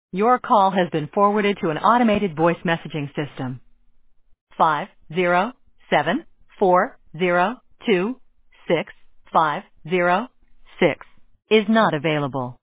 Your call has been forwarded to an automated voice messaging system. 507-402-6506 is not available.